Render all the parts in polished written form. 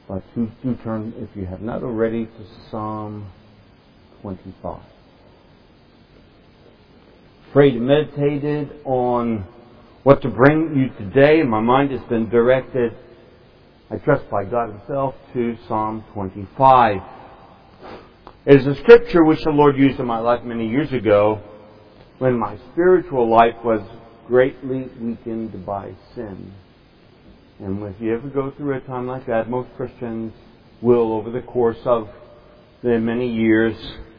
But do turn, if you have not already, to Psalm 25. Prayed and meditated on what to bring you today. My mind has been directed, I trust by God Himself, to Psalm 25. It is a scripture which the Lord used in my life many years ago when my spiritual life was greatly weakened by sin. And if you ever go through a time like that, most Christians will, over the course of the many years,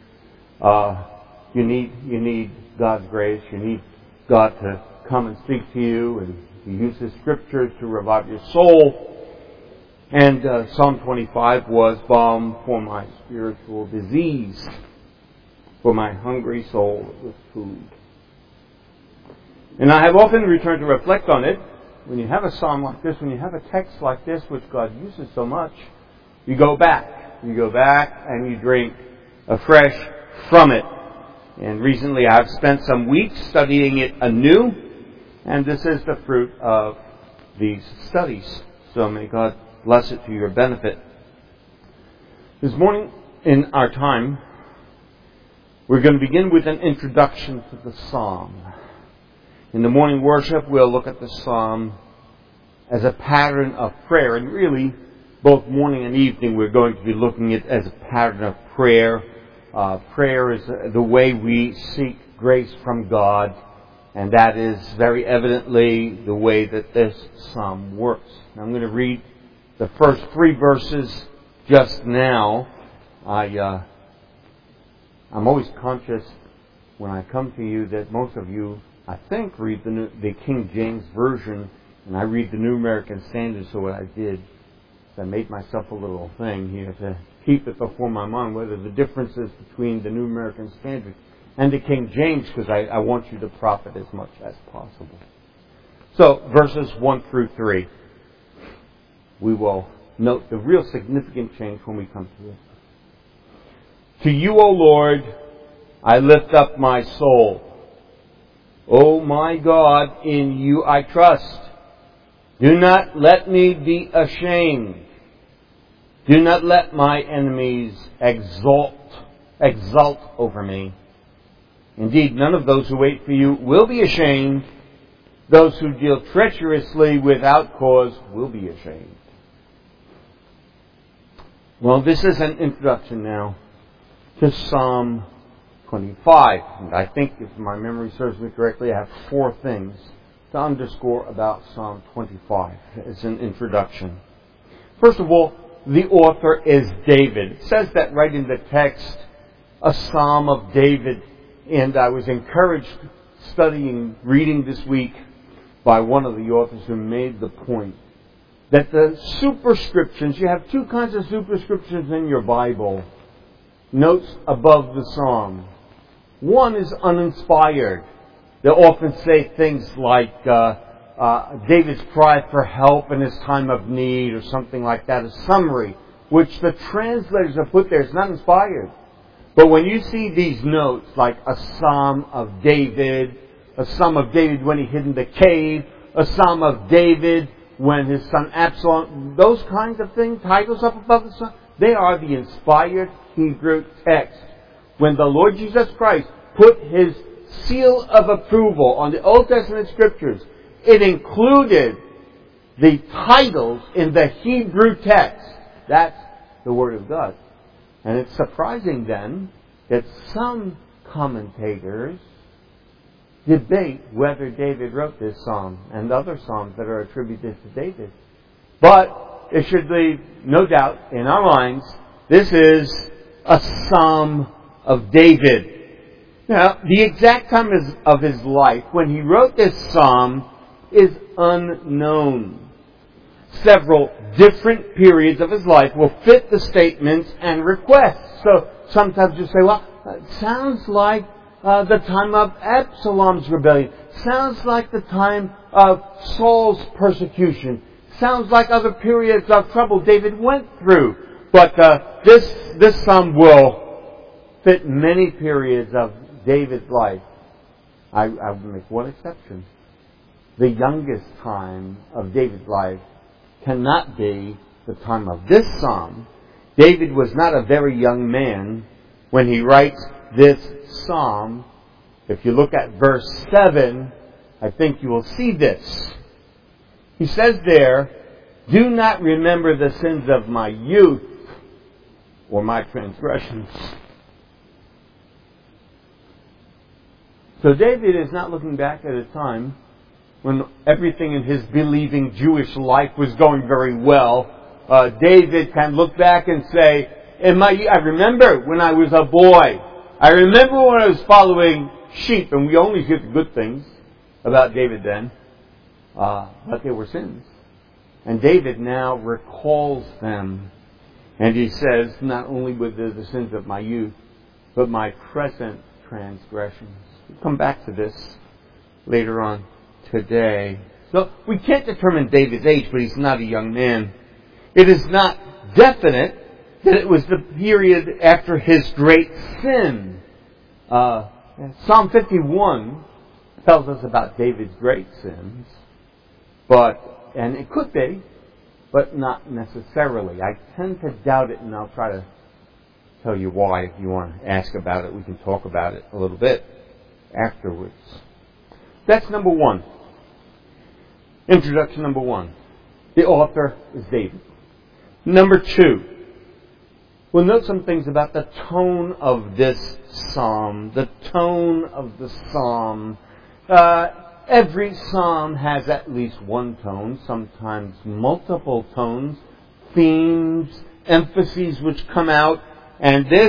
you need God's grace. You need God to come and speak to you, and He uses Scriptures to revive your soul. And Psalm 25 was balm for my spiritual disease, for my hungry soul with food. And I have often returned to reflect on it. When you have a psalm like this, when you have a text like this, which God uses so much, you go back. You go back and you drink afresh from it. And recently I've spent some weeks studying it anew, and this is the fruit of these studies. So may God bless it to your benefit. This morning in our time, we're going to begin with an introduction to the psalm. In the morning worship, we'll look at the psalm as a pattern of prayer. And really, both morning and evening, we're going to be looking at it as a pattern of prayer. Prayer is the way we seek grace from God. And that is very evidently the way that this psalm works. Now, I'm going to read the first 3 verses just now. I'm always conscious when I come to you that most of you, I think, read the King James Version, and I read the New American Standard. So what I did is I made myself a little thing here to keep it before my mind, whether the differences between the New American Standard and the King James, because I want you to profit as much as possible. So, verses 1 through 3. We will note the real significant change when we come to it. To you, O Lord, I lift up my soul. O my God, in you I trust. Do not let me be ashamed. Do not let my enemies exult over me. Indeed, none of those who wait for you will be ashamed. Those who deal treacherously without cause will be ashamed. Well, this is an introduction now to Psalm 25. And I think, if my memory serves me correctly, I have 4 things to underscore about Psalm 25 as an introduction. First of all, the author is David. It says that right in the text, a psalm of David. And I was encouraged reading this week by one of the authors who made the point that the superscriptions, you have 2 kinds of superscriptions in your Bible, notes above the psalm. One is uninspired. They often say things like David's cry for help in his time of need or something like that, a summary, which the translators have put there. It's not inspired. But when you see these notes, like a psalm of David when he hid in the cave, a psalm of David when his son Absalom, those kinds of things, titles up above the psalm, they are the inspired Hebrew text. When the Lord Jesus Christ put His seal of approval on the Old Testament Scriptures, it included the titles in the Hebrew text. That's the Word of God. And it's surprising then that some commentators debate whether David wrote this psalm and other psalms that are attributed to David. But it should leave no doubt in our minds, this is a psalm of David. Now, the exact time of his life when he wrote this psalm is unknown. Several different periods of his life will fit the statements and requests. So sometimes you say, well, it sounds like the time of Absalom's rebellion. Sounds like the time of Saul's persecution. Sounds like other periods of trouble David went through. But this psalm will fit many periods of David's life. I would make one exception. The youngest time of David's life cannot be the time of this psalm, David was not a very young man when he writes this psalm. If you look at verse 7, I think you will see this. He says there, "Do not remember the sins of my youth or my transgressions." So David is not looking back at a time when everything in his believing Jewish life was going very well. David can look back and say, I remember when I was a boy. I remember when I was following sheep. And we only hear the good things about David then. But there were sins. And David now recalls them. And he says, not only were there the sins of my youth, but my present transgressions. We'll come back to this later on today. So we can't determine David's age, but he's not a young man. It is not definite that it was the period after his great sin. Psalm 51 tells us about David's great sins, and it could be, but not necessarily. I tend to doubt it, and I'll try to tell you why. If you want to ask about it, we can talk about it a little bit afterwards. That's number one. Introduction number one. The author is David. Number two. We'll note some things about the tone of this psalm. The tone of the psalm. Every psalm has at least one tone, sometimes multiple tones, themes, emphases which come out. And this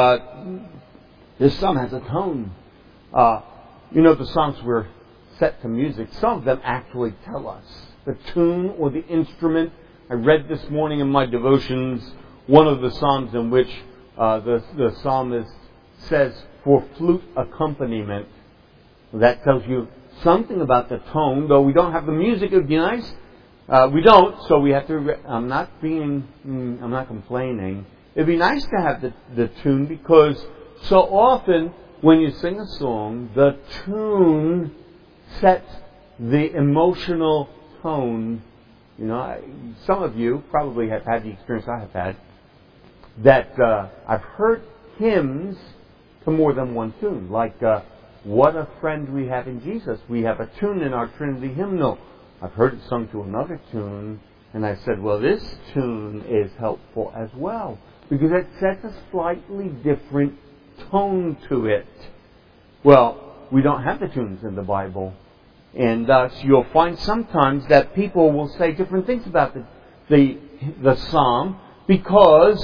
psalm has a tone. The songs were set to music. Some of them actually tell us the tune or the instrument. I read this morning in my devotions one of the psalms in which the psalmist says, "for flute accompaniment." That tells you something about the tone. Though we don't have the music, it would be nice. We don't, so we have to. I'm not complaining. It'd be nice to have the tune, because so often when you sing a song, the tune sets the emotional tone. Some of you probably have had the experience I have had, that I've heard hymns to more than one tune. Like, "What a Friend We Have in Jesus." We have a tune in our Trinity hymnal. I've heard it sung to another tune, and I said, well, this tune is helpful as well, because it sets a slightly different tone to it. Well, we don't have the tunes in the Bible. And thus you'll find sometimes that people will say different things about the psalm, because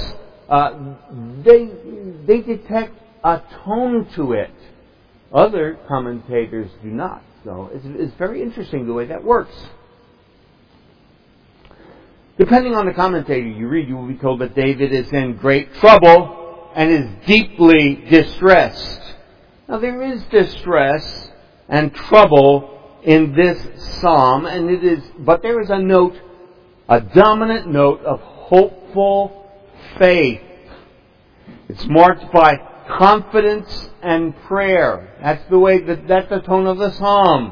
they detect a tone to it. Other commentators do not. So it's very interesting the way that works. Depending on the commentator you read, you will be told that David is in great trouble and is deeply distressed. Now there is distress and trouble in this psalm, but there is a dominant note of hopeful faith. It's marked by confidence and prayer. That's the tone of the psalm.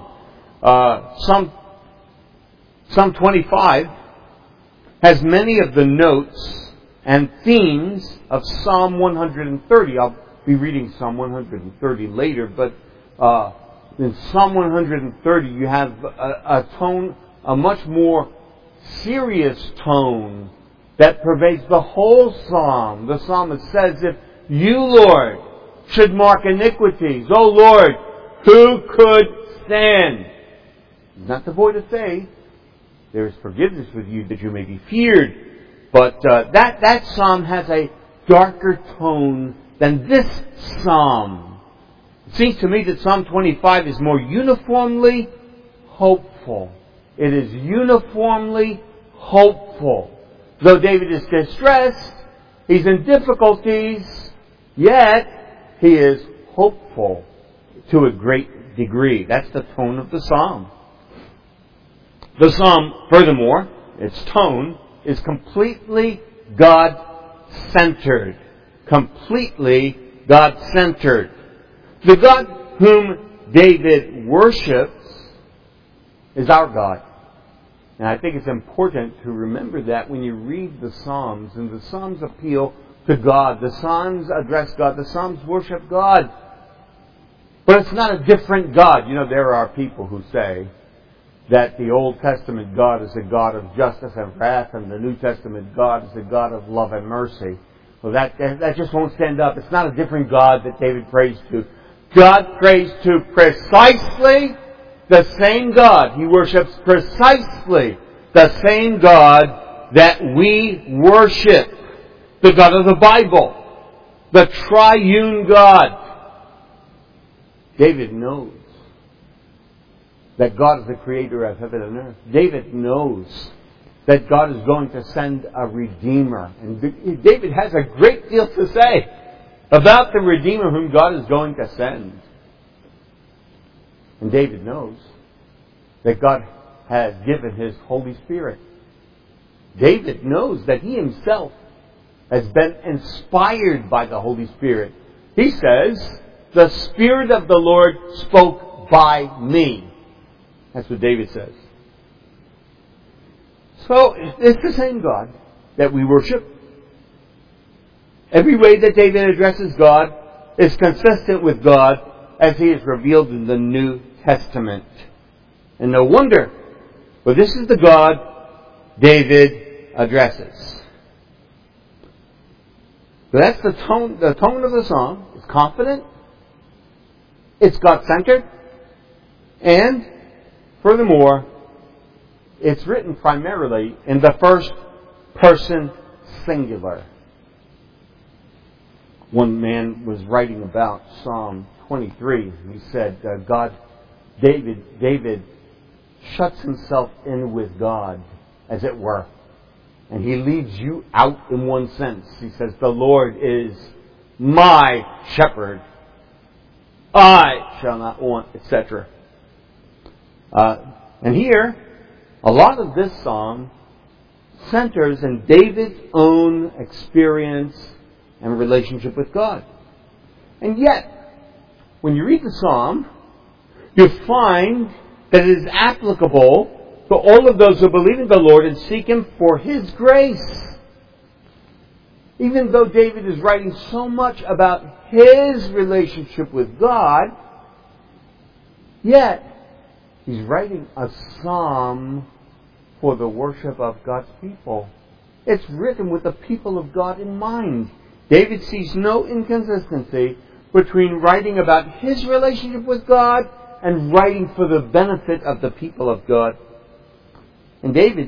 Psalm 25 has many of the notes and themes of Psalm 130. I'll be reading Psalm 130 later, but in Psalm 130 you have a much more serious tone that pervades the whole psalm. The psalmist says, "If you, Lord, should mark iniquities, O Lord, who could stand?" He's not devoid of faith. There is forgiveness with you that you may be feared. But that psalm has a darker tone than this psalm. It seems to me that Psalm 25 is more uniformly hopeful. It is uniformly hopeful. Though David is distressed, he's in difficulties, yet he is hopeful to a great degree. That's the tone of the psalm. The psalm, furthermore, its tone is completely God-centered. Completely God-centered. The God whom David worships is our God. And I think it's important to remember that when you read the Psalms, and the Psalms appeal to God, the Psalms address God, the Psalms worship God. But it's not a different God. You know, there are people who say that the Old Testament God is a God of justice and wrath, and the New Testament God is a God of love and mercy. Well, that just won't stand up. It's not a different God that David prays to. God prays to precisely the same God. He worships precisely the same God that we worship. The God of the Bible. The triune God. David knows that God is the creator of heaven and earth. David knows that God is going to send a Redeemer. And David has a great deal to say about the Redeemer whom God is going to send. And David knows that God has given His Holy Spirit. David knows that he himself has been inspired by the Holy Spirit. He says, "The Spirit of the Lord spoke by me." That's what David says. So, it's the same God that we worship. Every way that David addresses God is consistent with God as He is revealed in the New Testament. And no wonder, for this is the God David addresses. So that's the tone of the song. It's confident. It's God-centered. And, furthermore, it's written primarily in the first person singular. One man was writing about Psalm 23. He said, David shuts himself in with God, as it were. And he leaves you out in one sense. He says, "The Lord is my shepherd. I shall not want," etc. And here, a lot of this psalm centers in David's own experience and relationship with God. And yet, when you read the psalm, you find that it is applicable to all of those who believe in the Lord and seek Him for His grace. Even though David is writing so much about his relationship with God, yet he's writing a psalm for the worship of God's people. It's written with the people of God in mind. David sees no inconsistency between writing about his relationship with God and writing for the benefit of the people of God. And David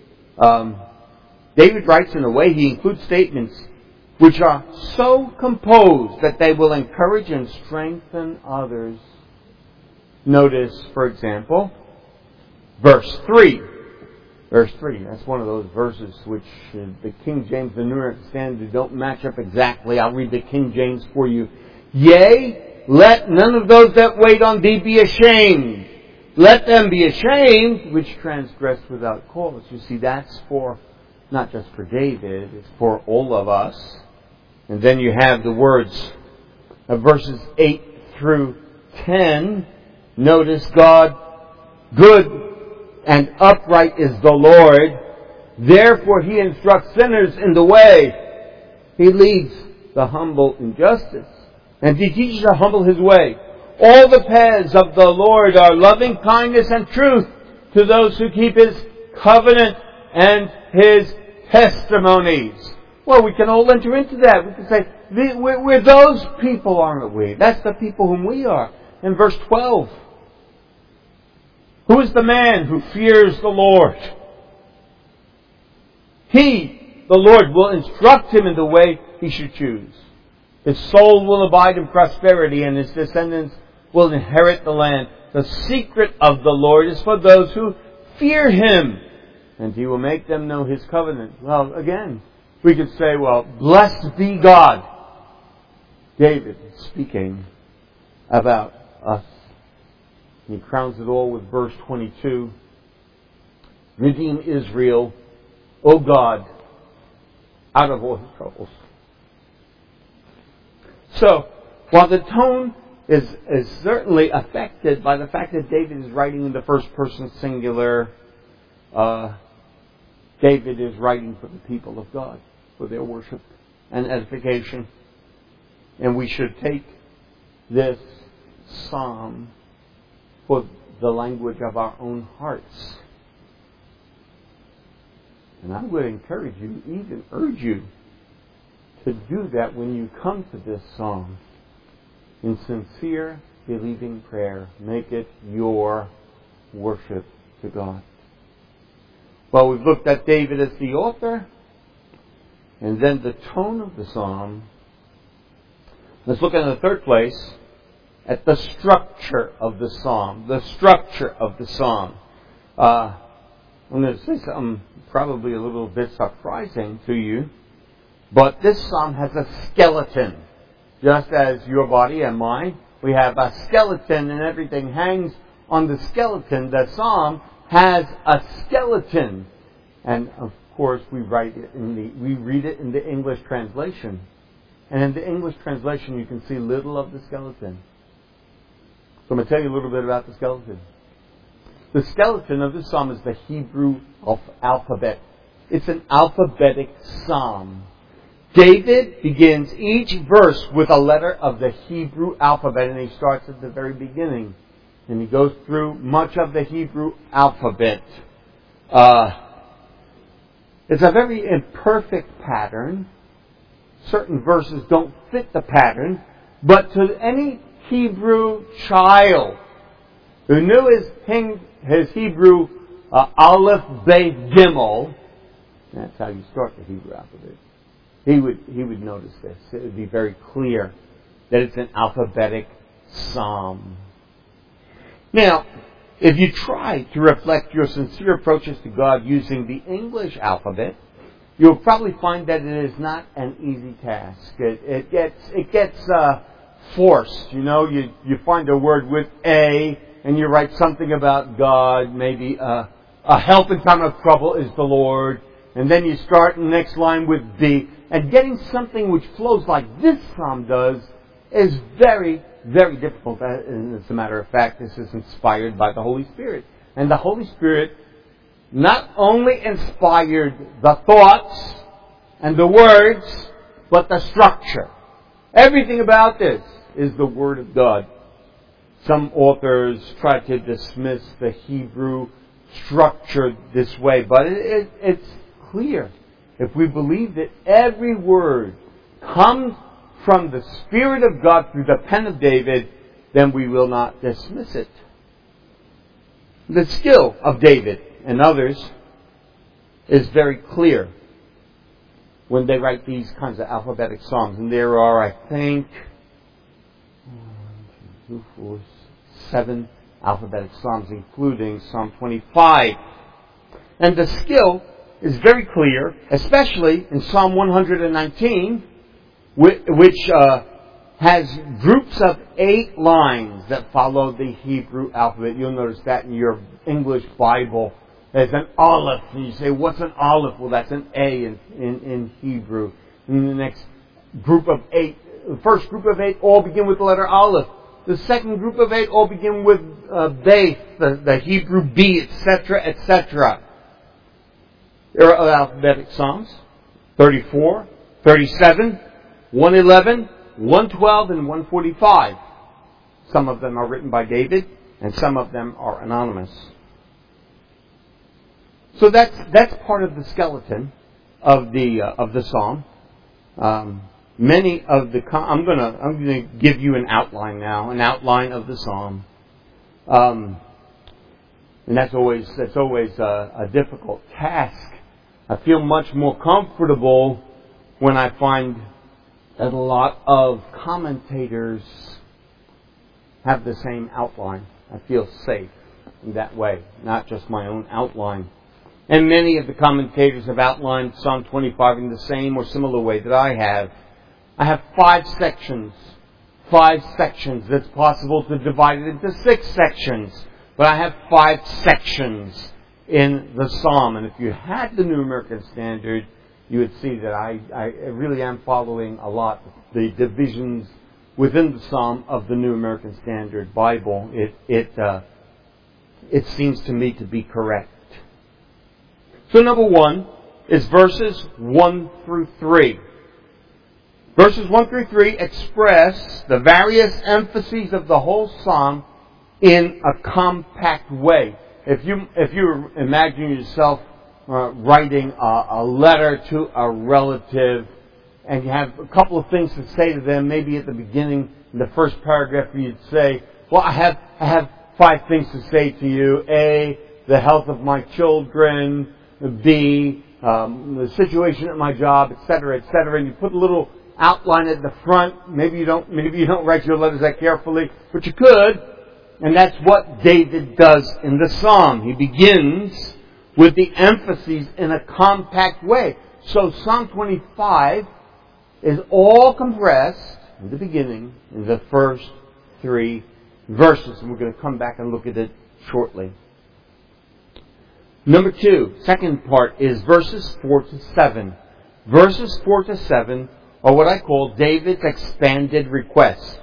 writes in a way, he includes statements which are so composed that they will encourage and strengthen others. Notice, for example, verse 3. Verse 3, that's one of those verses which the King James and New American Standard don't match up exactly. I'll read the King James for you. "Yea, let none of those that wait on thee be ashamed. Let them be ashamed which transgress without cause." You see, that's for, not just for David, it's for all of us. And then you have the words of verses 8 through 10. Notice, God, good and upright is the Lord. Therefore He instructs sinners in the way. He leads the humble in justice, and He teaches the humble His way. All the paths of the Lord are loving kindness and truth to those who keep His covenant and His testimonies. Well, we can all enter into that. We can say, we're those people, aren't we? That's the people whom we are. In verse 12, who is the man who fears the Lord? He, the Lord, will instruct him in the way he should choose. His soul will abide in prosperity, and his descendants will inherit the land. The secret of the Lord is for those who fear Him, and He will make them know His covenant. Well, again, we could say, well, blessed be God. David is speaking about us. He crowns it all with verse 22. Redeem Israel, O God, out of all his troubles. So, while the tone is certainly affected by the fact that David is writing in the first person singular, David is writing for the people of God, for their worship and edification. And we should take this psalm for the language of our own hearts. And I would encourage you, even urge you, to do that when you come to this psalm. In sincere, believing prayer, make it your worship to God. Well, we've looked at David as the author, and then the tone of the psalm. Let's look in the third place at the structure of the psalm. The structure of the psalm. I'm going to say something probably a little bit surprising to you, but this psalm has a skeleton. Just as your body and mine, we have a skeleton and everything hangs on the skeleton. The psalm has a skeleton. And of course we read it in the English translation. And in the English translation you can see little of the skeleton. So I'm going to tell you a little bit about the skeleton. The skeleton of this psalm is the Hebrew alphabet. It's an alphabetic psalm. David begins each verse with a letter of the Hebrew alphabet, and he starts at the very beginning. And he goes through much of the Hebrew alphabet. It's a very imperfect pattern. Certain verses don't fit the pattern. But to any Hebrew child who knew his Hebrew Aleph, Beit, Gimel, that's how you start the Hebrew alphabet, he would notice this. It would be very clear that it's an alphabetic psalm. Now, if you try to reflect your sincere approaches to God using the English alphabet, you'll probably find that it is not an easy task. It gets forced. You know, you find a word with A, and you write something about God. Maybe a help in time of trouble is the Lord, and then you start in the next line with B. And getting something which flows like this psalm does is very, very difficult. And as a matter of fact, this is inspired by the Holy Spirit. And the Holy Spirit not only inspired the thoughts and the words, but the structure. Everything about this is the Word of God. Some authors try to dismiss the Hebrew structure this way, but it's clear. If we believe that every word comes from the Spirit of God through the pen of David, then we will not dismiss it. The skill of David and others is very clear when they write these kinds of alphabetic psalms. And there are, I think, 7 alphabetic psalms, including Psalm 25. And the skill is very clear, especially in Psalm 119, which has groups of 8 lines that follow the Hebrew alphabet. You'll notice that in your English Bible. There's an aleph. And you say, what's an aleph? Well, that's an A in Hebrew. And the next group of 8, the first group of 8 all begin with the letter aleph. The second group of 8 all begin with Beth, the Hebrew B, etc., etc. There are alphabetic psalms, 34, 37, 111, 112, and 145. Some of them are written by David, and some of them are anonymous. So that's part of the skeleton of the psalm. Many of the I'm going to give you an outline now, an outline of the psalm, and that's always a difficult task. I feel much more comfortable when I find that a lot of commentators have the same outline. I feel safe in that way, not just my own outline. And many of the commentators have outlined Psalm 25 in the same or similar way that I have. I have 5 sections. 5 sections. It's possible to divide it into 6 sections. But I have 5 sections in the psalm. And if you had the New American Standard, you would see that I really am following a lot the divisions within the psalm of the New American Standard Bible. It seems to me to be correct. So number one is verses 1 through 3. Verses 1 through 3 express the various emphases of the whole psalm in a compact way. If you imagine yourself writing a letter to a relative, and you have a couple of things to say to them, maybe at the beginning, in the first paragraph, you'd say, well, I have 5 things to say to you. A, the health of my children. B, the situation at my job, etc., etc. And you put a little outline at the front. Maybe you don't write your letters that carefully, but you could. And that's what David does in the psalm. He begins with the emphases in a compact way. So Psalm 25 is all compressed in the beginning in the first 3 verses. And we're going to come back and look at it shortly. Number 2, second part, is verses 4 to 7. Verses 4 to 7 are what I call David's expanded request.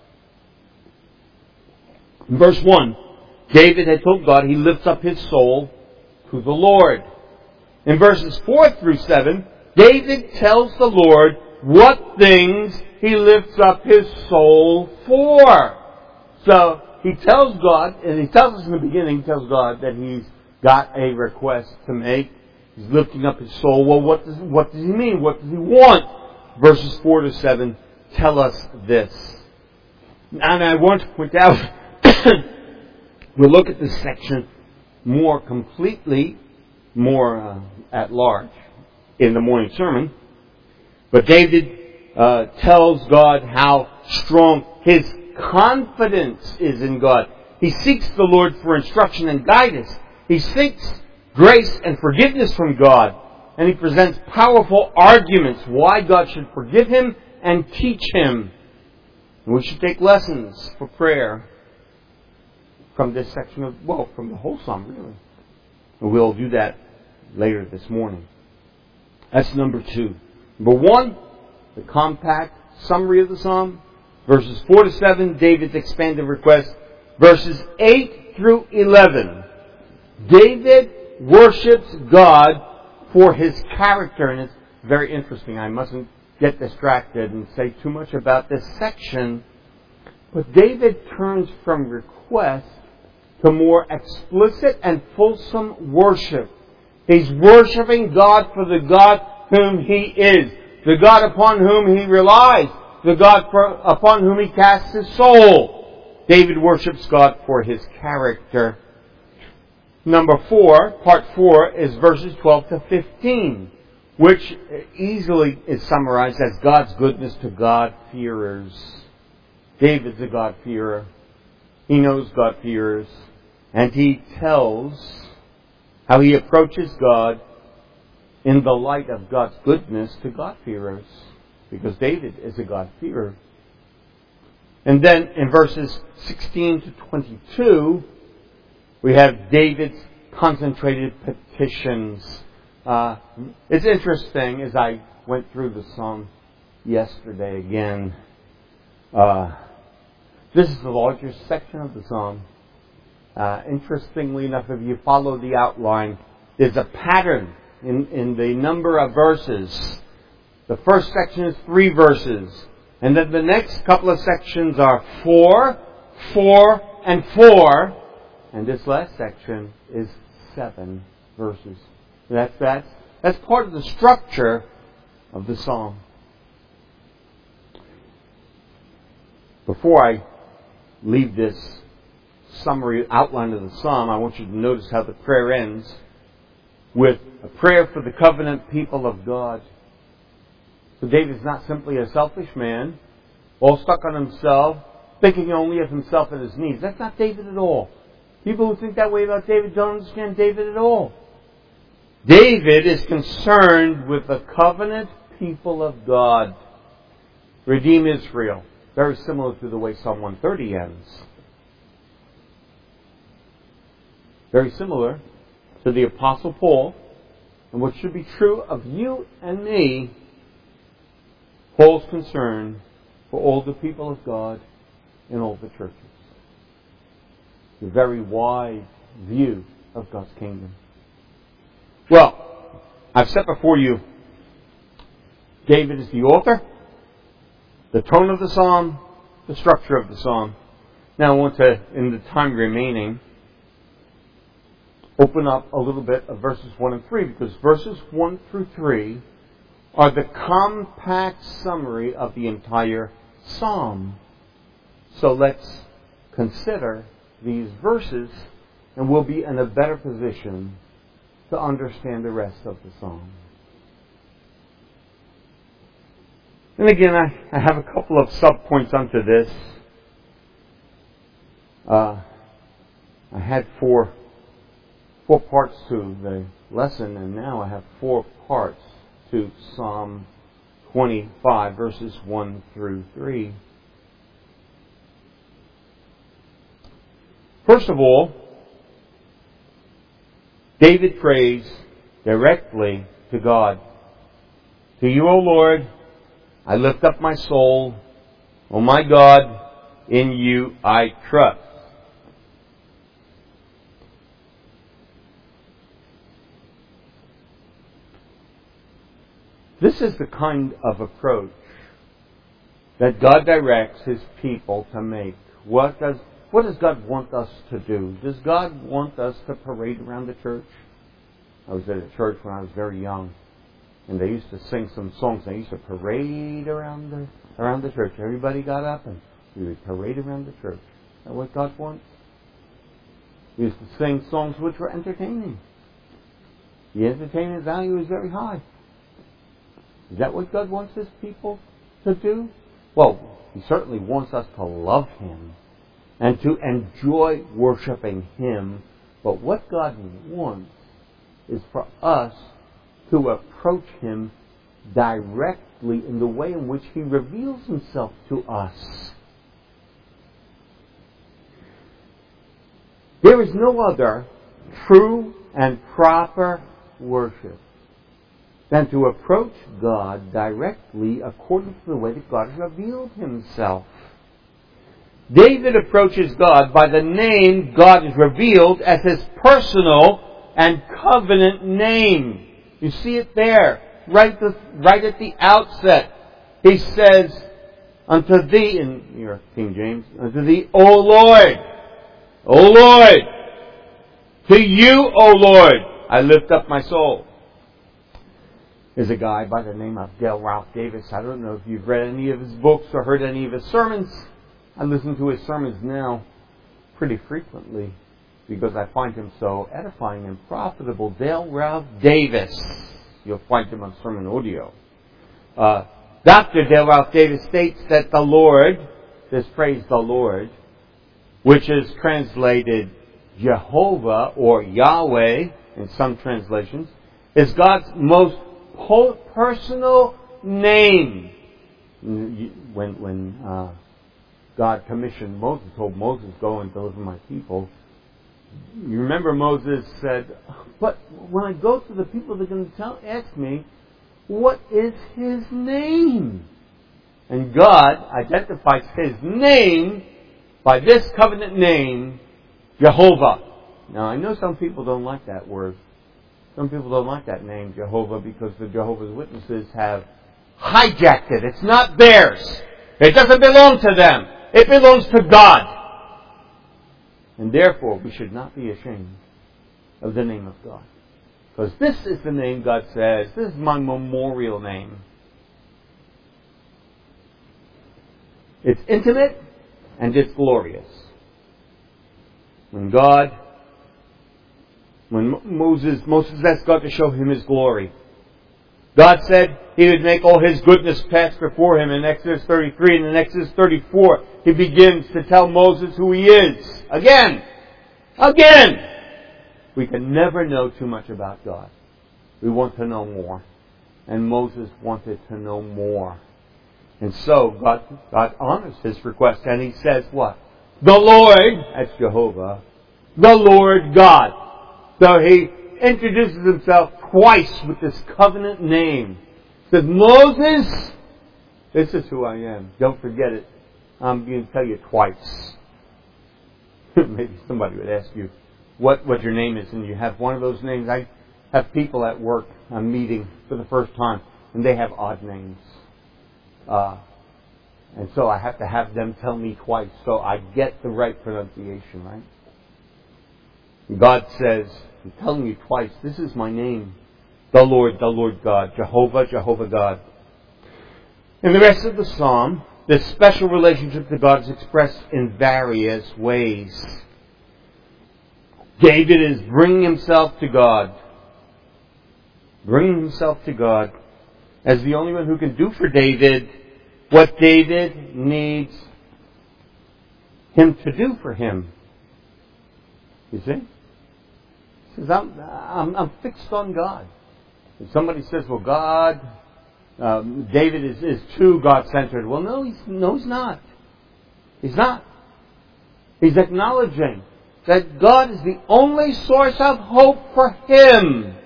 In verse 1, David had told God he lifts up his soul to the Lord. In verses 4 through 7, David tells the Lord what things he lifts up his soul for. So he tells God, and he tells us in the beginning, he tells God that he's got a request to make. He's lifting up his soul. Well, what does he mean? What does he want? Verses 4 to 7 tell us this. And I want to point out, we'll look at this section more completely, more at large in the morning sermon. But David tells God how strong his confidence is in God. He seeks the Lord for instruction and guidance. He seeks grace and forgiveness from God. And he presents powerful arguments why God should forgive him and teach him. And we should take lessons for prayer from this section from the whole psalm, really. And we'll do that later this morning. That's number 2. Number 1, the compact summary of the psalm. Verses 4 to 7, David's expanded request. Verses 8 through 11, David worships God for his character. And it's very interesting. I mustn't get distracted and say too much about this section. But David turns from request to more explicit and fulsome worship. He's worshiping God for the God whom he is, the God upon whom he relies, the God upon whom he casts his soul. David worships God for his character. Number 4, part 4, is verses 12 to 15, which easily is summarized as God's goodness to God-fearers. David's a God-fearer. He knows God-fearers. And he tells how he approaches God in the light of God's goodness to God-fearers. Because David is a God-fearer. And then in verses 16 to 22, we have David's concentrated petitions. It's interesting, as I went through the psalm yesterday again, this is the largest section of the psalm. Interestingly enough, if you follow the outline, there's a pattern in the number of verses. The first section is 3 verses. And then the next couple of sections are 4, 4, and 4. And this last section is 7 verses. That's part of the structure of the psalm. Before I leave this summary outline of the psalm, I want you to notice how the prayer ends with a prayer for the covenant people of God. So David's not simply a selfish man, all stuck on himself, thinking only of himself and his needs. That's not David at all. People who think that way about David don't understand David at all. David is concerned with the covenant people of God. Redeem Israel. Very similar to the way Psalm 130 ends. Very similar to the Apostle Paul, and what should be true of you and me, Paul's concern for all the people of God in all the churches. A very wide view of God's kingdom. Well, I've set before you David is the author, the tone of the psalm, the structure of the psalm. Now I want to, in the time remaining, open up a little bit of verses 1 and 3, because verses 1 through 3 are the compact summary of the entire psalm. So let's consider these verses, and we'll be in a better position to understand the rest of the psalm. And again, I have a couple of sub-points onto this. I had four parts to the lesson, and now I have 4 parts to Psalm 25, verses 1 through 3. First of all, David prays directly to God. To you, O Lord, I lift up my soul. O my God, in you I trust. This is the kind of approach that God directs His people to make. What does God want us to do? Does God want us to parade around the church? I was at a church when I was very young, and they used to sing some songs. They used to parade around the church. Everybody got up and we would parade around the church. Is that what God wants? We used to sing songs which were entertaining. The entertainment value is very high. Is that what God wants His people to do? Well, He certainly wants us to love Him and to enjoy worshiping Him. But what God wants is for us to approach Him directly in the way in which He reveals Himself to us. There is no other true and proper worship than to approach God directly according to the way that God has revealed Himself. David approaches God by the name God has revealed as His personal and covenant name. You see it there, right at the outset. He says, unto thee, in your King James, unto thee, O Lord, to you, O Lord, I lift up my soul. There's a guy by the name of Dale Ralph Davis. I don't know if you've read any of his books or heard any of his sermons. I listen to his sermons now pretty frequently because I find him so edifying and profitable. Dale Ralph Davis. You'll find him on Sermon Audio. Dr. Dale Ralph Davis states that the Lord, this phrase, the Lord, which is translated Jehovah or Yahweh in some translations, is God's most personal name. When God commissioned Moses, told Moses, go and deliver my people, you remember Moses said, but when I go to the people, they're going to ask me, what is His name? And God identifies His name by this covenant name, Jehovah. Now, I know some people don't like that word. Some people don't like that name, Jehovah, because the Jehovah's Witnesses have hijacked it. It's not theirs. It doesn't belong to them. It belongs to God. And therefore, we should not be ashamed of the name of God. Because this is the name God says, this is my memorial name. It's intimate and it's glorious. When Moses asked God to show him His glory, God said He would make all His goodness pass before him. In Exodus 33 and in Exodus 34, He begins to tell Moses who He is. Again! We can never know too much about God. We want to know more. And Moses wanted to know more. And so God honors his request and He says what? The Lord, that's Jehovah, the Lord God. So He introduces Himself twice with this covenant name. He says, Moses, this is who I am. Don't forget it. I'm going to tell you twice. Maybe somebody would ask you what your name is, and you have one of those names. I have people at work, I'm meeting for the first time, and they have odd names. And so I have to have them tell me twice so I get the right pronunciation, right? God says, I'm telling you twice, this is my name. The Lord God. Jehovah, Jehovah God. In the rest of the psalm, this special relationship to God is expressed in various ways. David is bringing himself to God. Bringing himself to God as the only one who can do for David what David needs him to do for him. You see? He says, I'm fixed on God. If somebody says, well, God, David is too God-centered. Well, no, he's not. He's not. He's acknowledging that God is the only source of hope for him.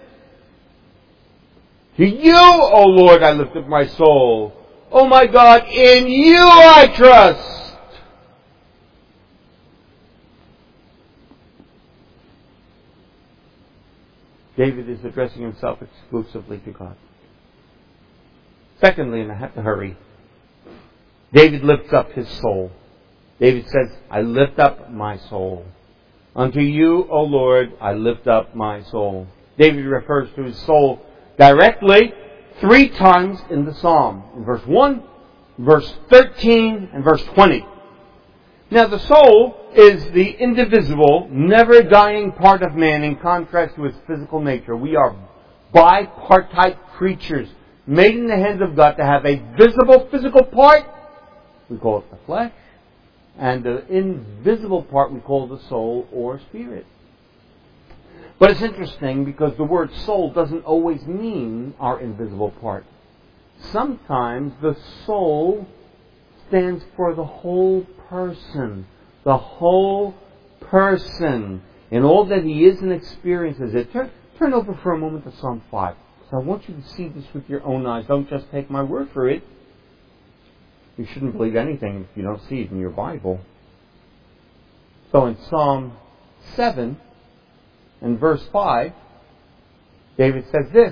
To you, O Lord, I lift up my soul. Oh my God, in you I trust. David is addressing himself exclusively to God. Secondly, and I have to hurry, David lifts up his soul. David says, I lift up my soul. Unto you, O Lord, I lift up my soul. David refers to his soul directly 3 times in the psalm. In verse 1, verse 13, and verse 20. Now the soul is the indivisible, never-dying part of man in contrast to its physical nature. We are bipartite creatures made in the hands of God to have a visible physical part. We call it the flesh. And the invisible part we call the soul or spirit. But it's interesting because the word soul doesn't always mean our invisible part. Sometimes the soul stands for the whole person. The whole person. In all that he is and experiences it. Turn over for a moment to Psalm 5. So I want you to see this with your own eyes. Don't just take my word for it. You shouldn't believe anything if you don't see it in your Bible. So in Psalm 7 and verse 5, David says this.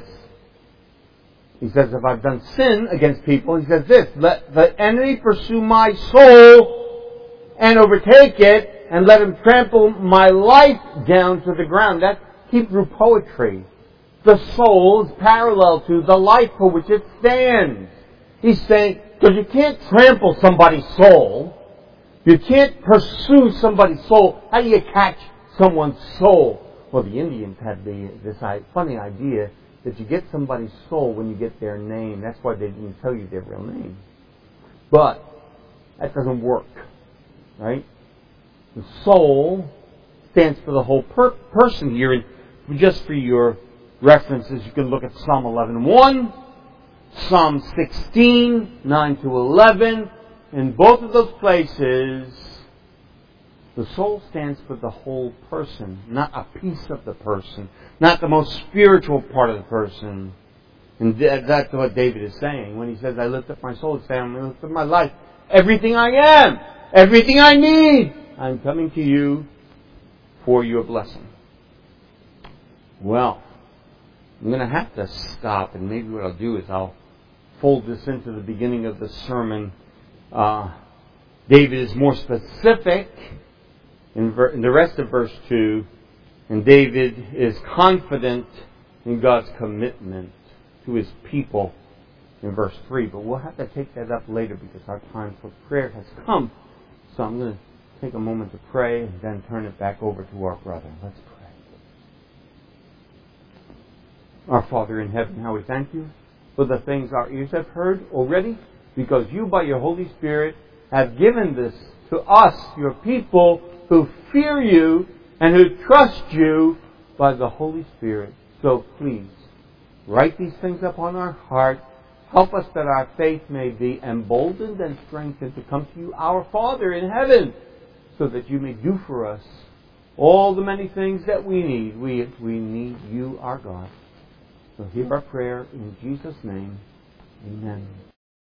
He says, if I've done sin against people, he says this, let the enemy pursue my soul and overtake it, and let him trample my life down to the ground. That's Hebrew poetry. The soul is parallel to the life for which it stands. He's saying, because you can't trample somebody's soul. You can't pursue somebody's soul. How do you catch someone's soul? Well, the Indians had this funny idea that you get somebody's soul when you get their name. That's why they didn't tell you their real name. But that doesn't work. Right? The soul stands for the whole person here. And just for your references, you can look at Psalm 11:1. Psalm 16, 9 to 11. In both of those places, the soul stands for the whole person, not a piece of the person, not the most spiritual part of the person. And that's what David is saying. When he says, I lift up my soul, he's saying, I lift up my life. Everything I am, everything I need, I'm coming to you for your blessing. Well, I'm going to have to stop, and maybe what I'll do is I'll fold this into the beginning of the sermon. David is more specific in the rest of verse 2, and David is confident in God's commitment to his people in verse 3. But we'll have to take that up later because our time for prayer has come. So I'm going to take a moment to pray and then turn it back over to our brother. Let's pray. Our Father in heaven, how we thank you for the things our ears have heard already, because you, by your Holy Spirit, have given this to us, your people, who fear you and who trust you by the Holy Spirit. So please, write these things upon our heart. Help us that our faith may be emboldened and strengthened to come to you, our Father in heaven, so that you may do for us all the many things that we need. We need you, our God. So hear our prayer in Jesus' name. Amen.